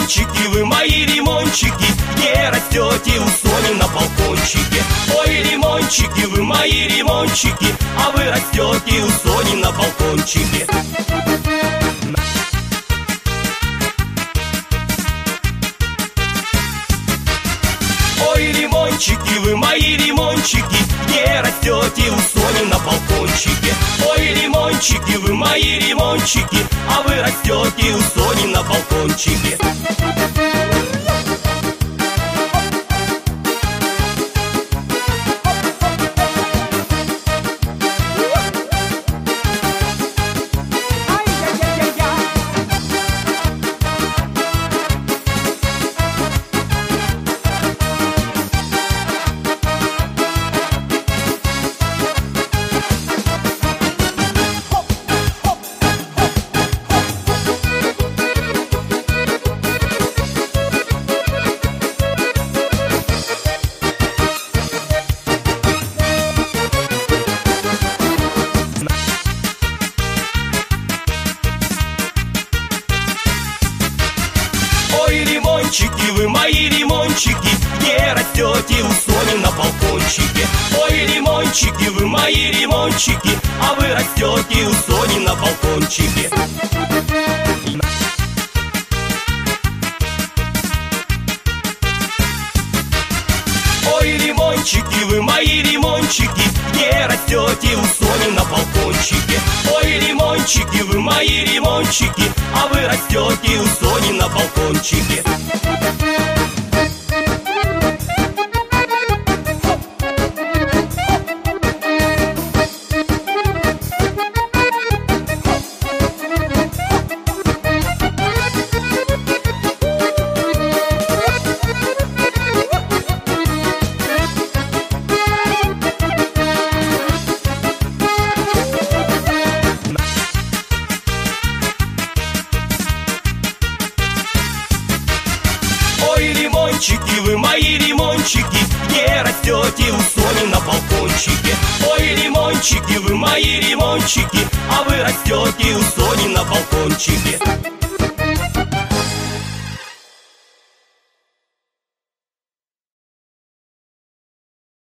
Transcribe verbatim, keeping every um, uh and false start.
ремонтчики, вы мои ремонтчики, не растете у Сони на балкончике. Ой, ремонтчики, вы мои ремонтчики, а вы растете у Сони на балкончике. Ой, ремонтчики, вы мои ремонтчики, не растете у Сони на балкончике. Ой, ремонтчики, вы мои ремонтчики, а вы растете у Сони на балкончике. Ой, ремонтчики, вы мои ремонтчики, не растете у Сони на балкончике. Ой, ремонтчики, вы мои ремонтчики, а вы растете у Сони на балкончике. Ой, ремонтчики, вы мои ремонтчики, не растете у Сони на балкончике. Ой, ремонтчики, вы мои ремонтчики, а вы растете у Сони на балкончике. Ой, ремонтчики, вы мои ремонтчики, не растете у Сони на балкончике. Ой, ремонтчики, вы мои ремонтчики, а вы растете у Сони на балкончике.